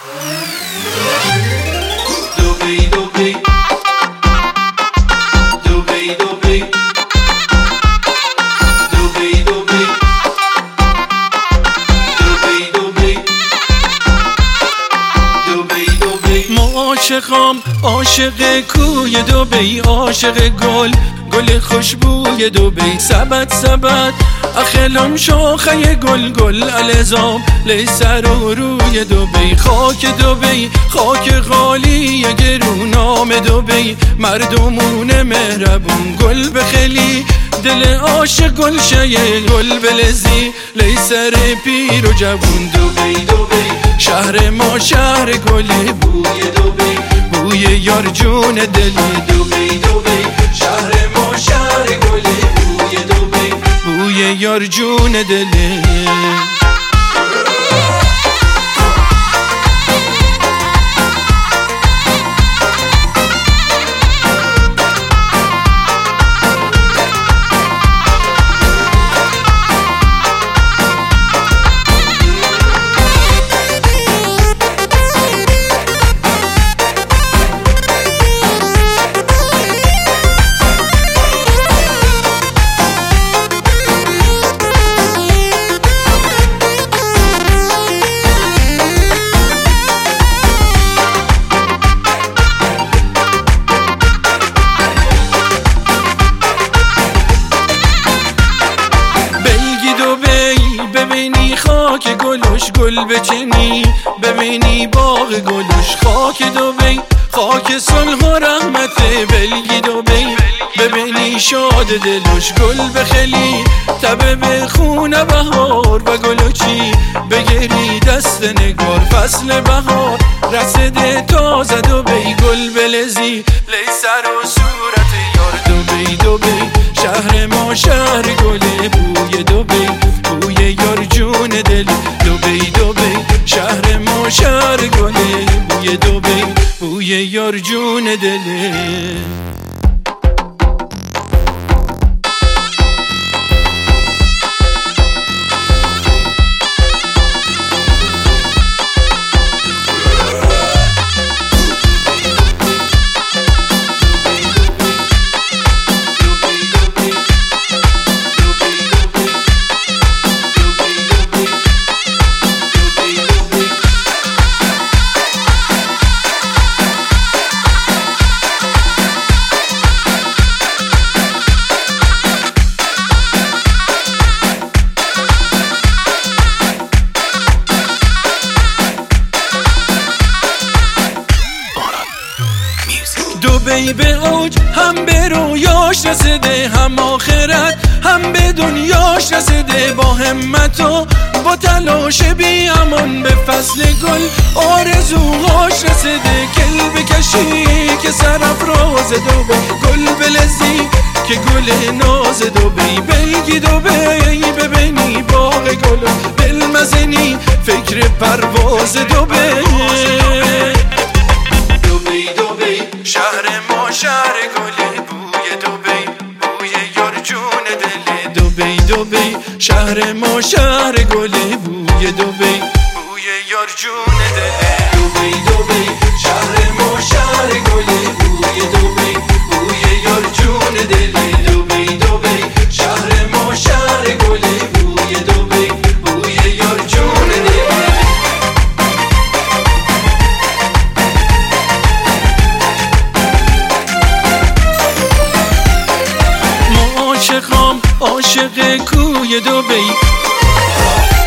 دبی دبی دبی دبی دبی دبی دبی دبی دبی ما عاشقام عاشق کوی دبی، عاشق گل خوشبوی دبی. سبت سبت اخلم شاخه گل الزام لیسر و روی دبی. خاک دبی خاک غالی گرونام دبی، مردمون مهربون گل بخلی دل عاشق گل شیه گل بلزی لیسر پیر و جوون. دبی دبی شهر ما شهر گل بوی دبی، بوی یار جون دل. دبی دبی شهر ما شهر گل بوی دبی، بوی یار جون دل. ببینی خاک گلوش گل بچنی، ببینی باغ گلوش خاک دبی، خاک صلح و رحمت بلگی دبی. ببینی شاد دلوش گل بخلی تبه به خونه بهار و گلوچی بگیری دست نگار. فصل بهار رسده تازه دبی، گل بلزی لیسر و صورت یار. دبی دبی شهر ما شهر گل بوی دبی، بوی یار جون دل. دبی دبی شهر ما شهر گل بوی دبی، بوی یار جون دل. دبی به اوج هم به رویاش رسیده، هم آخرت هم به دنیاش رسیده. با همت و با تلاش بی امان به فصل گل آرزوهاش رسیده. کل بکشی که سرافراز دبی، گل بلزی که گل ناز دبی. بلگی دبی ببینی باغ گل بلمزنی فکر پرواز دبی. دبی دبی شهر ما شهر گل بوی دبی، بوی یار جون دل. دبی دبی شهر ما شهر گل بوی دبی، بوی یار جون دل. دبی دبی شهر ما شهر گل بوی دبی، بوی یار جون دل. دبی دبی شهر ما شهر گل بوی دبی، بوی یار جون دل. عاشق کوی دبی،